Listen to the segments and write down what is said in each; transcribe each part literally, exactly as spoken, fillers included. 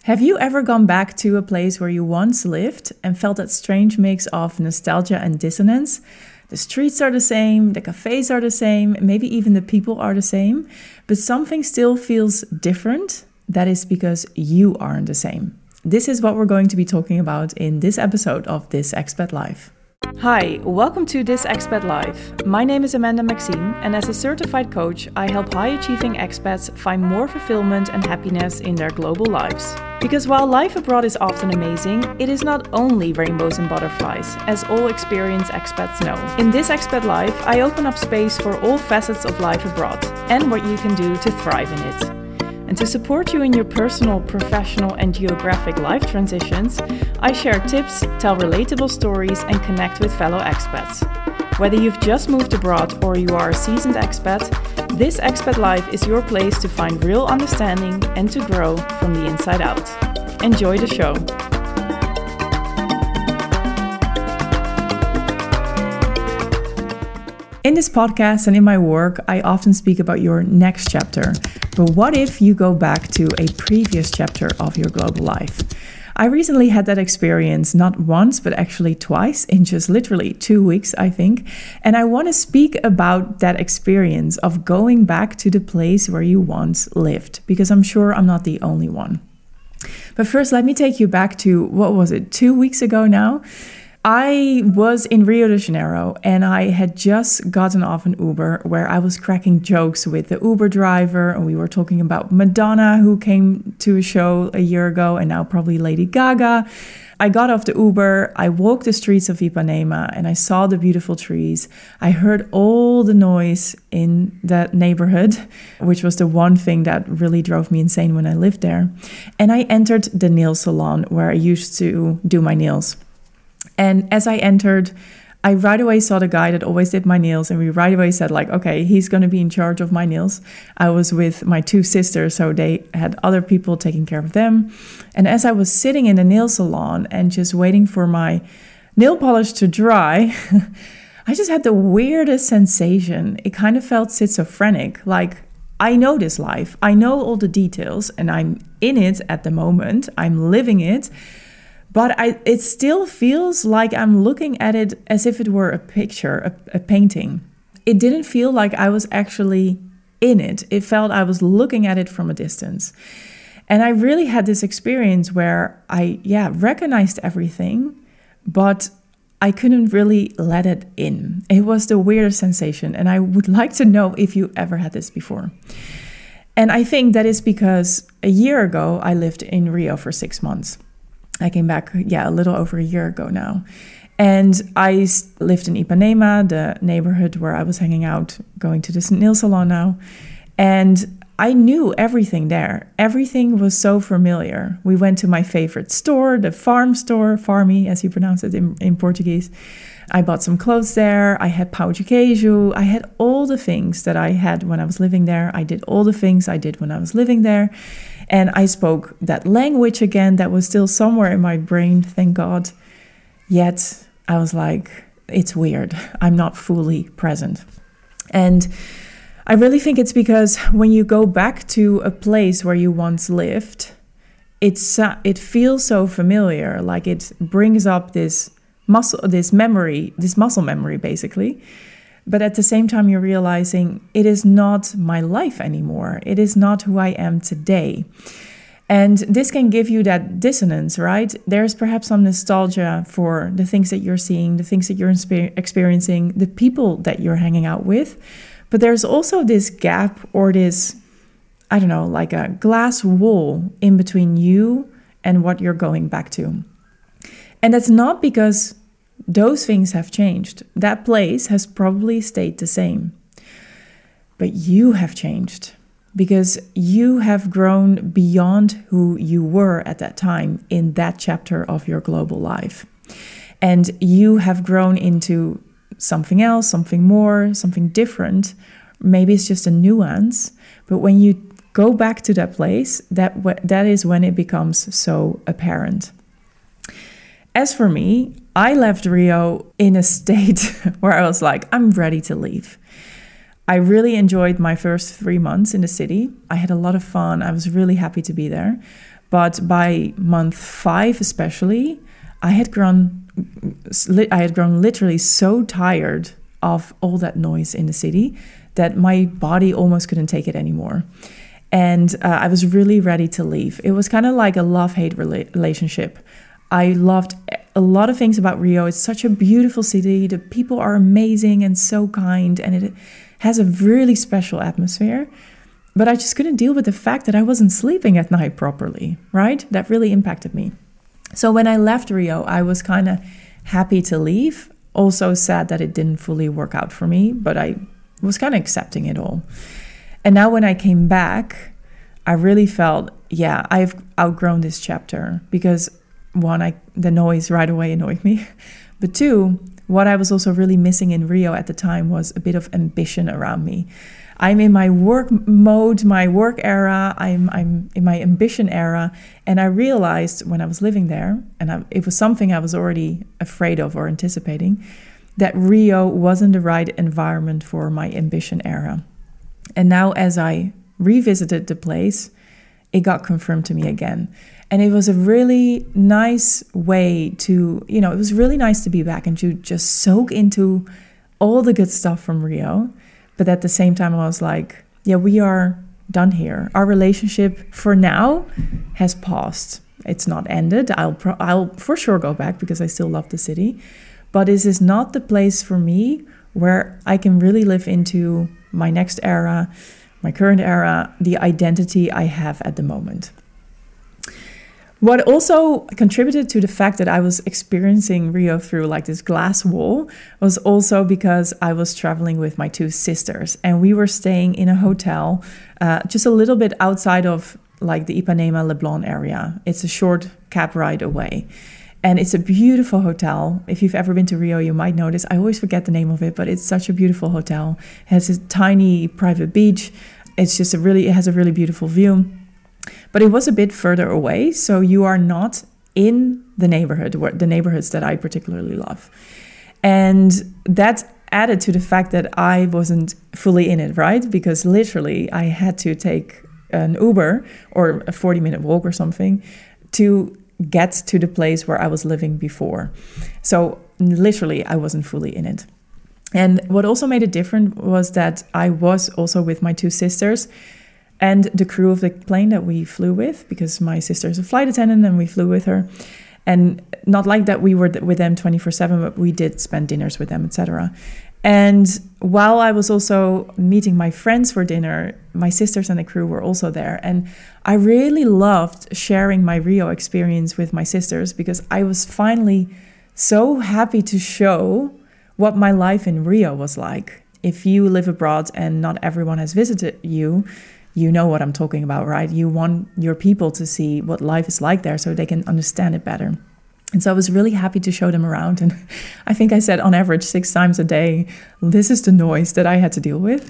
Have you ever gone back to a place where you once lived and felt that strange mix of nostalgia and dissonance? The streets are the same, the cafes are the same, maybe even the people are the same, but something still feels different. That is because you aren't the same. This is what we're going to be talking about in this episode of This Expat Life. Hi, welcome to This Expat Life. My name is Amanda Maxime, and as a certified coach, I help high-achieving expats find more fulfillment and happiness in their global lives. Because while life abroad is often amazing, it is not only rainbows and butterflies, as all experienced expats know. In This Expat Life, I open up space for all facets of life abroad and what you can do to thrive in it. And to support you in your personal, professional, and geographic life transitions, I share tips, tell relatable stories, and connect with fellow expats. Whether you've just moved abroad or you are a seasoned expat, This Expat Life is your place to find real understanding and to grow from the inside out. Enjoy the show. In this podcast and in my work, I often speak about your next chapter. But what if you go back to a previous chapter of your global life? I recently had that experience, not once, but actually twice in just literally two weeks, I think. And I want to speak about that experience of going back to the place where you once lived, because I'm sure I'm not the only one. But first, let me take you back to, what was it, two weeks ago now? I was in Rio de Janeiro and I had just gotten off an Uber where I was cracking jokes with the Uber driver, and we were talking about Madonna, who came to a show a year ago, and now probably Lady Gaga. I got off the Uber, I walked the streets of Ipanema and I saw the beautiful trees. I heard all the noise in that neighborhood, which was the one thing that really drove me insane when I lived there. And I entered the nail salon where I used to do my nails. And as I entered, I right away saw the guy that always did my nails, and we right away said like, okay, he's going to be in charge of my nails. I was with my two sisters, so they had other people taking care of them. And as I was sitting in the nail salon and just waiting for my nail polish to dry, I just had the weirdest sensation. It kind of felt schizophrenic, like I know this life, I know all the details, and I'm in it at the moment, I'm living it. But I, it still feels like I'm looking at it as if it were a picture, a, a painting. It didn't feel like I was actually in it. It felt I was looking at it from a distance. And I really had this experience where I, yeah, recognized everything, but I couldn't really let it in. It was the weirdest sensation. And I would like to know if you ever had this before. And I think that is because a year ago, I lived in Rio for six months. I came back, yeah, a little over a year ago now. And I lived in Ipanema, the neighborhood where I was hanging out, going to this nail salon now. And I knew everything there. Everything was so familiar. We went to my favorite store, the farm store, Farmi, as you pronounce it in, in Portuguese. I bought some clothes there. I had pão de queijo. I had all the things that I had when I was living there. I did all the things I did when I was living there. And I spoke that language again that was still somewhere in my brain, thank God. Yet I was like, it's weird. I'm not fully present. And I really think it's because when you go back to a place where you once lived, it's uh, it feels so familiar, like it brings up this muscle, this memory, this muscle memory, basically. But at the same time, you're realizing it is not my life anymore. It is not who I am today. And this can give you that dissonance, right? There's perhaps some nostalgia for the things that you're seeing, the things that you're experiencing, the people that you're hanging out with. But there's also this gap or this, I don't know, like a glass wall in between you and what you're going back to. And that's not because those things have changed. That place has probably stayed the same. But you have changed because you have grown beyond who you were at that time in that chapter of your global life. And you have grown into something else, something more, something different. Maybe it's just a nuance. But when you go back to that place, that that is when it becomes so apparent. As for me, I left Rio in a state where I was like, I'm ready to leave. I really enjoyed my first three months in the city. I had a lot of fun. I was really happy to be there. But by month five especially, I had grown, I had grown literally so tired of all that noise in the city that my body almost couldn't take it anymore. And uh, I was really ready to leave. It was kind of like a love-hate rela- relationship. I loved a lot of things about Rio. It's such a beautiful city. The people are amazing and so kind, and it has a really special atmosphere. But I just couldn't deal with the fact that I wasn't sleeping at night properly, right? That really impacted me. So when I left Rio, I was kind of happy to leave. Also sad that it didn't fully work out for me, but I was kind of accepting it all. And now when I came back, I really felt, yeah, I've outgrown this chapter because one, I, the noise right away annoyed me. But two, what I was also really missing in Rio at the time was a bit of ambition around me. I'm in my work mode, my work era, I'm I'm in my ambition era. And I realized when I was living there, and I, it was something I was already afraid of or anticipating, that Rio wasn't the right environment for my ambition era. And now as I revisited the place, it got confirmed to me again. And it was a really nice way to, you know, it was really nice to be back and to just soak into all the good stuff from Rio. But at the same time, I was like, yeah, we are done here. Our relationship for now has paused. It's not ended. I'll pro- I'll for sure go back because I still love the city. But this is not the place for me where I can really live into my next era, my current era, the identity I have at the moment. What also contributed to the fact that I was experiencing Rio through like this glass wall was also because I was traveling with my two sisters, and we were staying in a hotel uh, just a little bit outside of like the Ipanema Leblon area. It's a short cab ride away. And it's a beautiful hotel. If you've ever been to Rio, you might notice. I always forget the name of it, but it's such a beautiful hotel. It has a tiny private beach. It's just a really, it has a really beautiful view. But it was a bit further away, so you are not in the neighborhood, the neighborhoods that I particularly love. And that added to the fact that I wasn't fully in it, right? Because literally I had to take an Uber or a forty-minute walk or something to get to the place where I was living before. So literally I wasn't fully in it. And what also made it different was that I was also with my two sisters and the crew of the plane that we flew with, because my sister is a flight attendant and we flew with her. And not like that we were with them twenty-four seven, but we did spend dinners with them, et cetera. And while I was also meeting my friends for dinner, my sisters and the crew were also there. And I really loved sharing my Rio experience with my sisters because I was finally so happy to show what my life in Rio was like. If you live abroad and not everyone has visited you, you know what I'm talking about, right? You want your people to see what life is like there so they can understand it better. And so I was really happy to show them around. And I think I said on average six times a day, this is the noise that I had to deal with.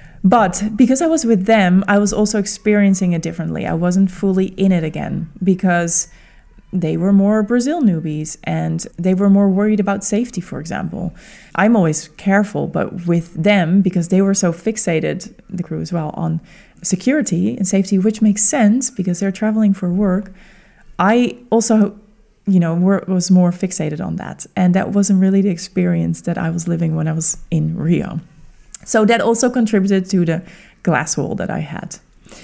But because I was with them, I was also experiencing it differently. I wasn't fully in it again because they were more Brazil newbies and they were more worried about safety, for example. I'm always careful, but with them, because they were so fixated, the crew as well, on security and safety, which makes sense because they're traveling for work, I also, you know, were, was more fixated on that. And that wasn't really the experience that I was living when I was in Rio. So that also contributed to the glass wall that I had.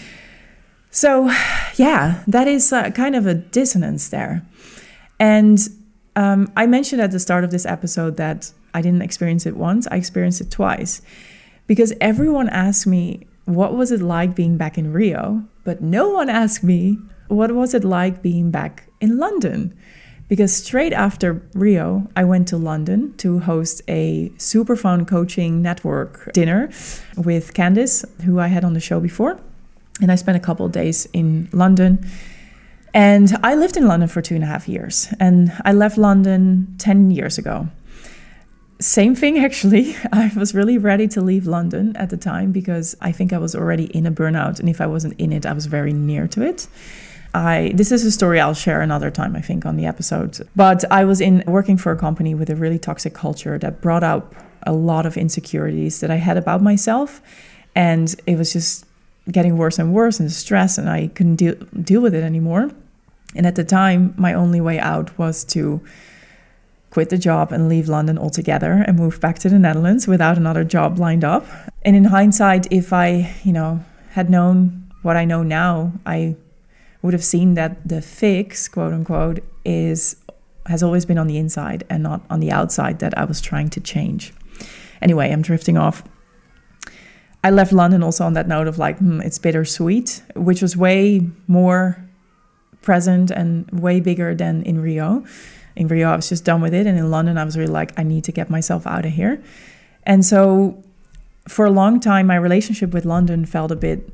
So yeah, that is uh, kind of a dissonance there. And um, I mentioned at the start of this episode that I didn't experience it once, I experienced it twice. Because everyone asked me, what was it like being back in Rio? But no one asked me, what was it like being back in London? Because straight after Rio, I went to London to host a super fun coaching network dinner with Candice, who I had on the show before. And I spent a couple of days in London. And I lived in London for two and a half years. And I left London ten years ago. Same thing, actually. I was really ready to leave London at the time because I think I was already in a burnout. And if I wasn't in it, I was very near to it. I this is a story I'll share another time, I think, on the episode. But I was in working for a company with a really toxic culture that brought up a lot of insecurities that I had about myself. And it was just getting worse and worse and stress, and I couldn't deal, deal with it anymore. And at the time, my only way out was to quit the job and leave London altogether and move back to the Netherlands without another job lined up. And in hindsight, if I, you know, had known what I know now, I would have seen that the fix, quote unquote, is has always been on the inside and not on the outside that I was trying to change. Anyway, I'm drifting off. I left London also on that note of like, hmm, it's bittersweet, which was way more present and way bigger than in Rio. In Rio, I was just done with it. And in London, I was really like, I need to get myself out of here. And so for a long time, my relationship with London felt a bit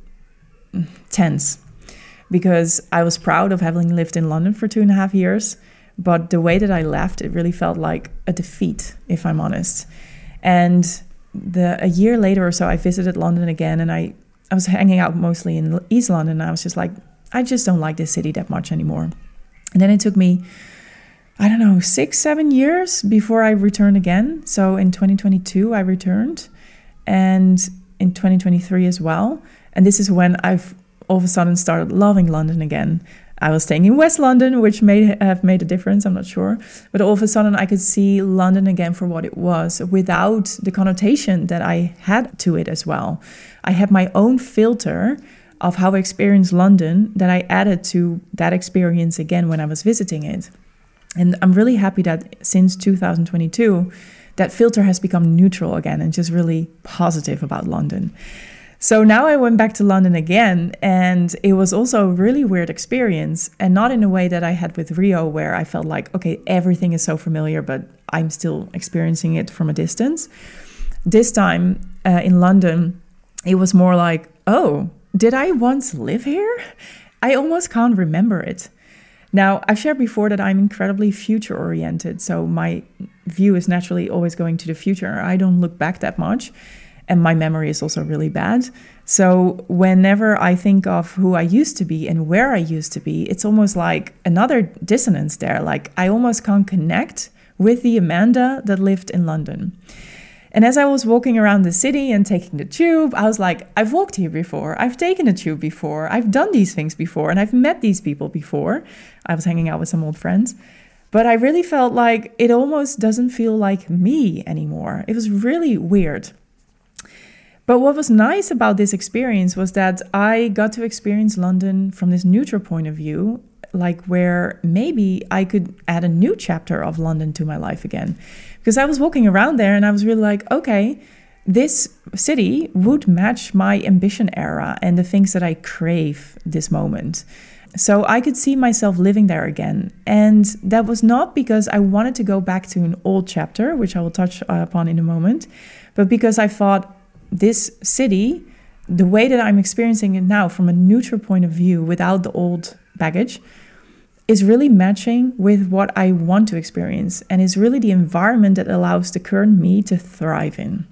tense because I was proud of having lived in London for two and a half years. But the way that I left, it really felt like a defeat, if I'm honest. And the a year later or so, I visited London again, and I, I was hanging out mostly in East London. And I was just like, I just don't like this city that much anymore. And then it took me, I don't know, six, seven years before I returned again. So in twenty twenty-two, I returned, and in twenty twenty-three as well. And this is when I've all of a sudden started loving London again. I was staying in West London, which may have made a difference, I'm not sure. But all of a sudden I could see London again for what it was, without the connotation that I had to it as well. I had my own filter of how I experienced London that I added to that experience again when I was visiting it. And I'm really happy that since two thousand twenty-two, that filter has become neutral again and just really positive about London. So now I went back to London again, and it was also a really weird experience, and not in a way that I had with Rio, where I felt like, okay, everything is so familiar, but I'm still experiencing it from a distance. This time uh, in London, it was more like, oh, did I once live here? I almost can't remember it. Now, I've shared before that I'm incredibly future-oriented, so my view is naturally always going to the future. I don't look back that much, and my memory is also really bad. So whenever I think of who I used to be and where I used to be, it's almost like another dissonance there. Like I almost can't connect with the Amanda that lived in London. And as I was walking around the city and taking the tube, I was like, I've walked here before. I've taken the tube before. I've done these things before. And I've met these people before. I was hanging out with some old friends. But I really felt like it almost doesn't feel like me anymore. It was really weird. But what was nice about this experience was that I got to experience London from this neutral point of view, like where maybe I could add a new chapter of London to my life again. Because I was walking around there and I was really like, okay, this city would match my ambition era and the things that I crave this moment. So I could see myself living there again. And that was not because I wanted to go back to an old chapter, which I will touch upon in a moment, but because I thought, this city, the way that I'm experiencing it now from a neutral point of view without the old baggage, is really matching with what I want to experience and is really the environment that allows the current me to thrive in.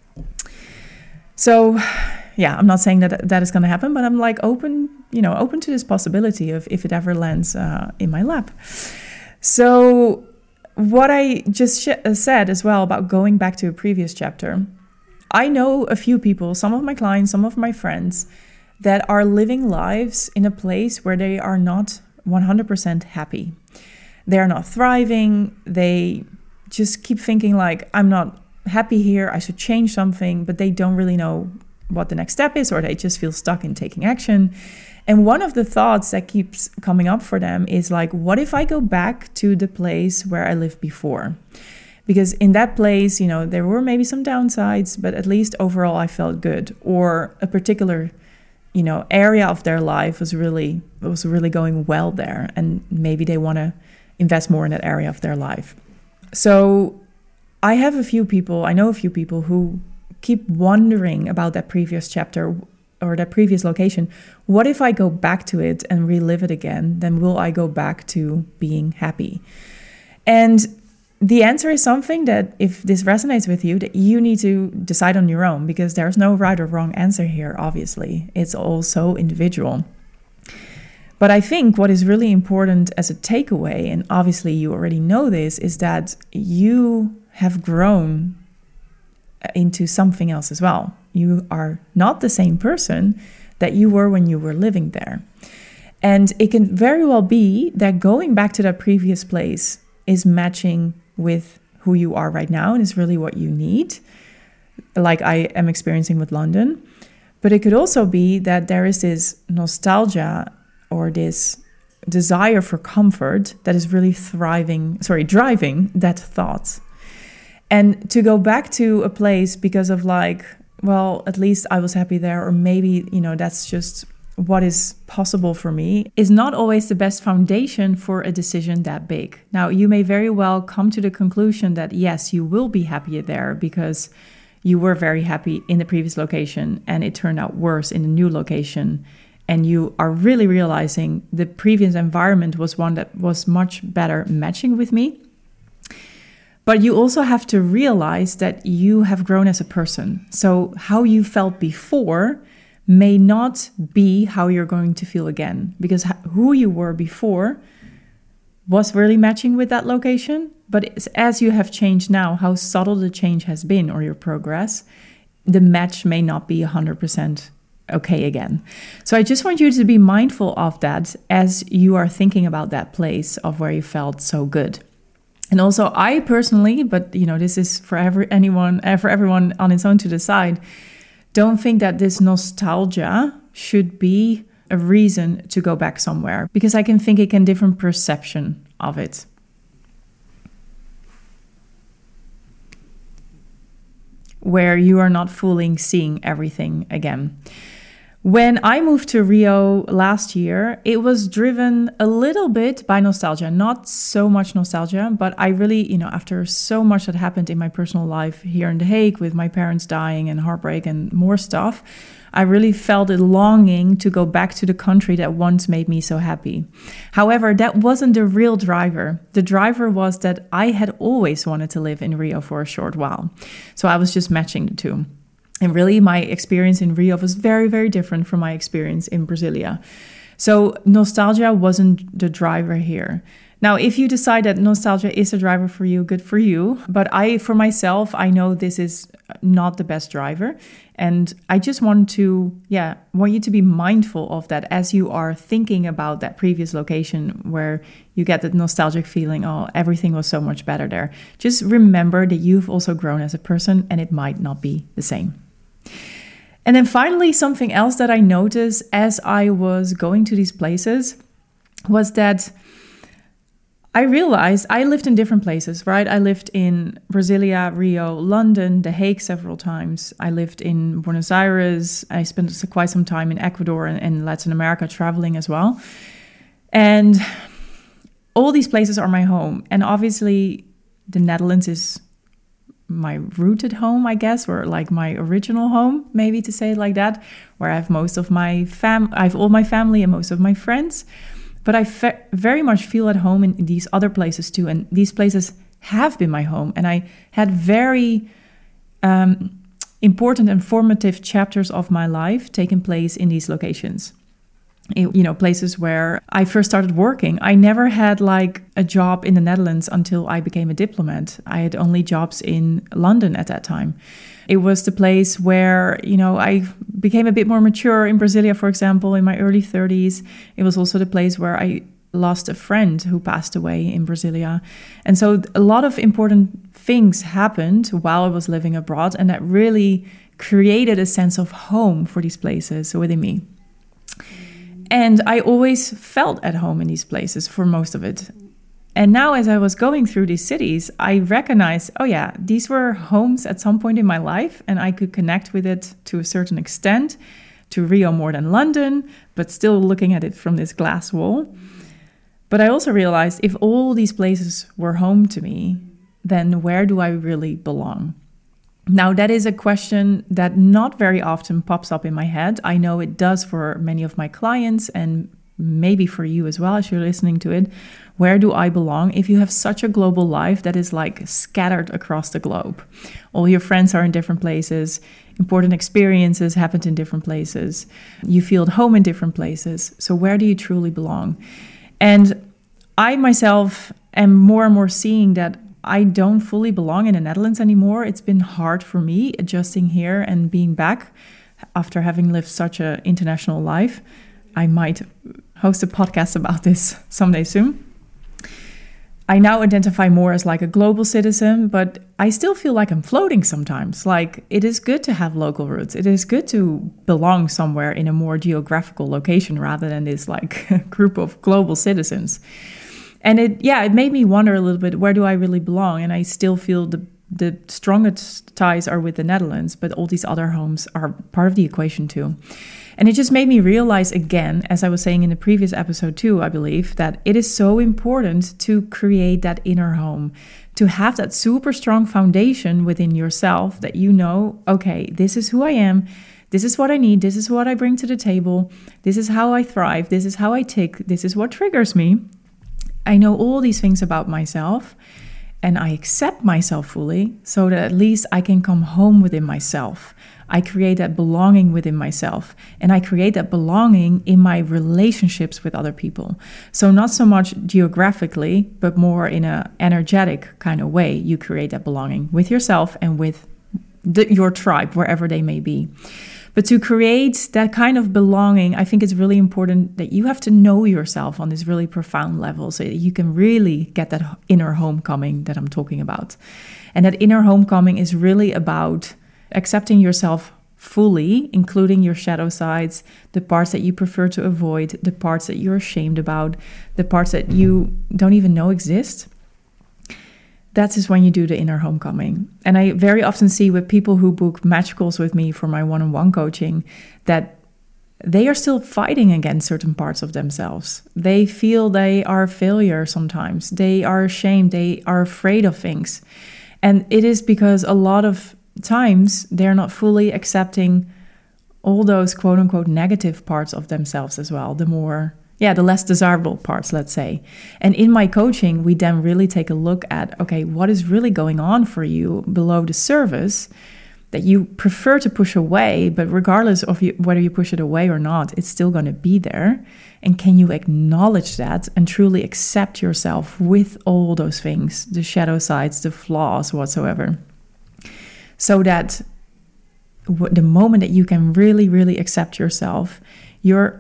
So, yeah, I'm not saying that that is going to happen, but I'm like open, you know, open to this possibility of if it ever lands uh, in my lap. So what I just sh- said as well about going back to a previous chapter, I know a few people, some of my clients, some of my friends, that are living lives in a place where they are not one hundred percent happy. They're not thriving. They just keep thinking like, I'm not happy here. I should change something, but they don't really know what the next step is, or they just feel stuck in taking action. And one of the thoughts that keeps coming up for them is like, what if I go back to the place where I lived before? Because in that place, you know, there were maybe some downsides, but at least overall I felt good. Or a particular, you know, area of their life was really was really going well there, and maybe they want to invest more in that area of their life. So I have a few people, I know a few people who keep wondering about that previous chapter or that previous location. What if I go back to it and relive it again? Then will I go back to being happy? And the answer is something that, if this resonates with you, that you need to decide on your own, because there's no right or wrong answer here, obviously. It's all so individual. But I think what is really important as a takeaway, and obviously you already know this, is that you have grown into something else as well. You are not the same person that you were when you were living there. And it can very well be that going back to that previous place is matching with who you are right now and is really what you need, like I am experiencing with London. But it could also be that there is this nostalgia or this desire for comfort that is really thriving, sorry, driving that thought. And to go back to a place because of like, well, at least I was happy there, or maybe, you know, that's just what is possible for me, is not always the best foundation for a decision that big. Now, you may very well come to the conclusion that yes, you will be happier there because you were very happy in the previous location and it turned out worse in the new location. And you are really realizing the previous environment was one that was much better matching with me. But you also have to realize that you have grown as a person. So how you felt before may not be how you're going to feel again, because who you were before was really matching with that location. But as you have changed now, how subtle the change has been or your progress, the match may not be one hundred percent okay again. So I just want you to be mindful of that as you are thinking about that place of where you felt so good. And also I personally, but you know, this is for every anyone, for everyone on its own to decide, don't think that this nostalgia should be a reason to go back somewhere, because I can think it can different perception of it. Where you are not fully seeing everything again. When I moved to Rio last year, it was driven a little bit by nostalgia, not so much nostalgia, but I really, you know, after so much that happened in my personal life here in The Hague with my parents dying and heartbreak and more stuff, I really felt a longing to go back to the country that once made me so happy. However, that wasn't the real driver. The driver was that I had always wanted to live in Rio for a short while. So I was just matching the two. And really, my experience in Rio was very, very different from my experience in Brasilia. So nostalgia wasn't the driver here. Now, if you decide that nostalgia is a driver for you, good for you. But I, for myself, I know this is not the best driver. And I just want to, yeah, want you to be mindful of that as you are thinking about that previous location where you get that nostalgic feeling, oh, everything was so much better there. Just remember that you've also grown as a person and it might not be the same. And then finally, something else that I noticed as I was going to these places was that I realized I lived in different places, right? I lived in Brasilia, Rio, London, The Hague several times. I lived in Buenos Aires. I spent quite some time in Ecuador and, and Latin America traveling as well. And all these places are my home. And obviously, the Netherlands is my rooted home, I guess, or like my original home, maybe to say it like that, where I have most of my fam, I have all my family and most of my friends. But I fe- very much feel at home in, in these other places too. And these places have been my home. And I had very um, important and formative chapters of my life taking place in these locations. You know, places where I first started working. I never had like a job in the Netherlands until I became a diplomat. I had only jobs in London at that time. It was the place where, you know, I became a bit more mature in Brasilia, for example, in my early thirties. It was also the place where I lost a friend who passed away in Brasilia. And so a lot of important things happened while I was living abroad, and that really created a sense of home for these places within me. And I always felt at home in these places for most of it. And now as I was going through these cities, I recognized, oh yeah, these were homes at some point in my life, and I could connect with it to a certain extent, to Rio more than London, but still looking at it from this glass wall. But I also realized if all these places were home to me, then where do I really belong? Now, that is a question that not very often pops up in my head. I know it does for many of my clients and maybe for you as well as you're listening to it. Where do I belong? If you have such a global life that is like scattered across the globe, all your friends are in different places, important experiences happened in different places, you feel at home in different places. So where do you truly belong? And I myself am more and more seeing that I don't fully belong in the Netherlands anymore. It's been hard for me adjusting here and being back after having lived such an international life. I might host a podcast about this someday soon. I now identify more as like a global citizen, but I still feel like I'm floating sometimes. Like, it is good to have local roots. It is good to belong somewhere in a more geographical location rather than this like group of global citizens. And it, yeah, it made me wonder a little bit, where do I really belong? And I still feel the the strongest ties are with the Netherlands, but all these other homes are part of the equation too. And it just made me realize again, as I was saying in the previous episode too, I believe, that it is so important to create that inner home, to have that super strong foundation within yourself that you know, okay, this is who I am, this is what I need, this is what I bring to the table, this is how I thrive, this is how I tick, this is what triggers me. I know all these things about myself, and I accept myself fully so that at least I can come home within myself. I create that belonging within myself, and I create that belonging in my relationships with other people. So not so much geographically, but more in an energetic kind of way. You create that belonging with yourself and with the, your tribe, wherever they may be. But to create that kind of belonging, I think it's really important that you have to know yourself on this really profound level so that you can really get that inner homecoming that I'm talking about. And that inner homecoming is really about accepting yourself fully, including your shadow sides, the parts that you prefer to avoid, the parts that you're ashamed about, the parts that you don't even know exist. That is when you do the inner homecoming. And I very often see with people who book match calls with me for my one-on-one coaching that they are still fighting against certain parts of themselves. They feel they are a failure sometimes. They are ashamed. They are afraid of things. And it is because a lot of times they're not fully accepting all those quote-unquote negative parts of themselves as well, the more Yeah, the less desirable parts, let's say. And in my coaching, we then really take a look at, okay, what is really going on for you below the surface that you prefer to push away, but regardless of you, whether you push it away or not, it's still going to be there. And can you acknowledge that and truly accept yourself with all those things, the shadow sides, the flaws, whatsoever, so that the moment that you can really, really accept yourself, you're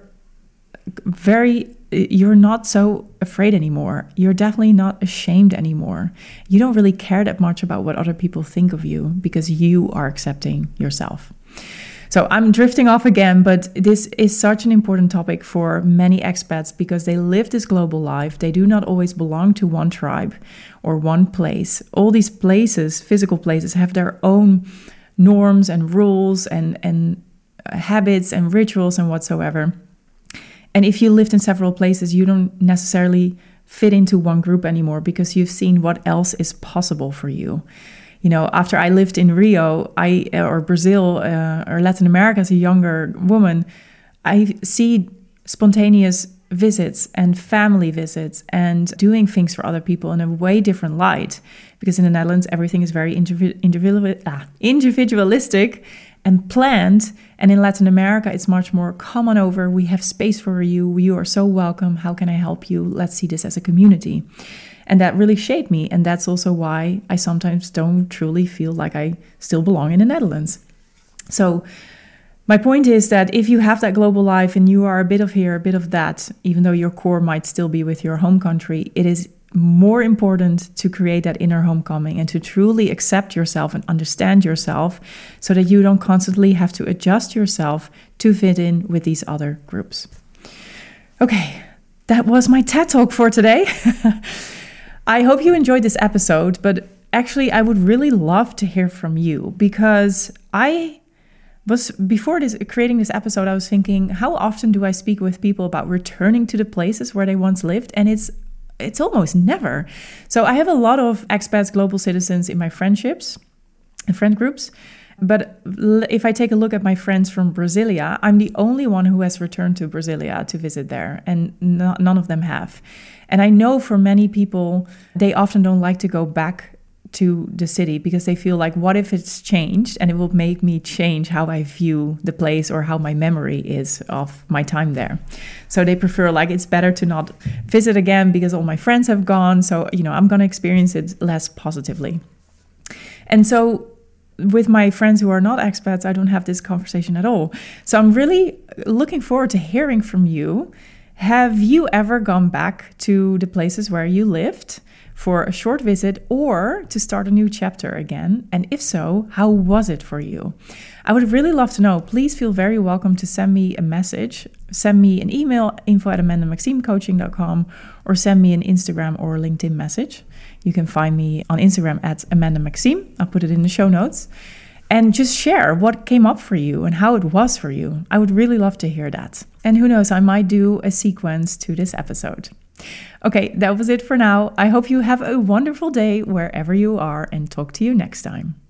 very you're not so afraid anymore. You're definitely not ashamed anymore. You don't really care that much about what other people think of you because you are accepting yourself. So I'm drifting off again, but this is such an important topic for many expats because they live this global life. They do not always belong to one tribe or one place. All these places, physical places, have their own norms and rules and, and habits and rituals and whatsoever. And if you lived in several places, you don't necessarily fit into one group anymore because you've seen what else is possible for you. You know, after I lived in Rio, I or Brazil uh, or Latin America as a younger woman, I see spontaneous visits and family visits and doing things for other people in a way different light. Because in the Netherlands, everything is very individual, individual, ah, individualistic and planned. And in Latin America, it's much more, come on over, we have space for you, you are so welcome, how can I help you? Let's see this as a community. And that really shaped me. And that's also why I sometimes don't truly feel like I still belong in the Netherlands. So my point is that if you have that global life and you are a bit of here, a bit of that, even though your core might still be with your home country, it is more important to create that inner homecoming and to truly accept yourself and understand yourself so that you don't constantly have to adjust yourself to fit in with these other groups. Okay, that was my TED Talk for today. I hope you enjoyed this episode, but actually I would really love to hear from you because I was, before this creating this episode, I was thinking, how often do I speak with people about returning to the places where they once lived? And it's It's almost never. So I have a lot of expats, global citizens in my friendships, friend groups. But if I take a look at my friends from Brasilia, I'm the only one who has returned to Brasilia to visit there, and no, none of them have. And I know for many people, they often don't like to go back to the city because they feel like, what if it's changed and it will make me change how I view the place or how my memory is of my time there. So they prefer, like, it's better to not visit again because all my friends have gone. So, you know, I'm going to experience it less positively. And so with my friends who are not expats, I don't have this conversation at all. So I'm really looking forward to hearing from you Have you ever gone back to the places where you lived for a short visit or to start a new chapter again? And if so, how was it for you? I would really love to know. Please feel very welcome to send me a message. Send me an email, info at amanda maxime coaching dot com, or send me an Instagram or LinkedIn message. You can find me on Instagram at Amanda Maxime. I'll put it in the show notes. And just share what came up for you and how it was for you. I would really love to hear that. And who knows, I might do a sequence to this episode. Okay, that was it for now. I hope you have a wonderful day wherever you are, and talk to you next time.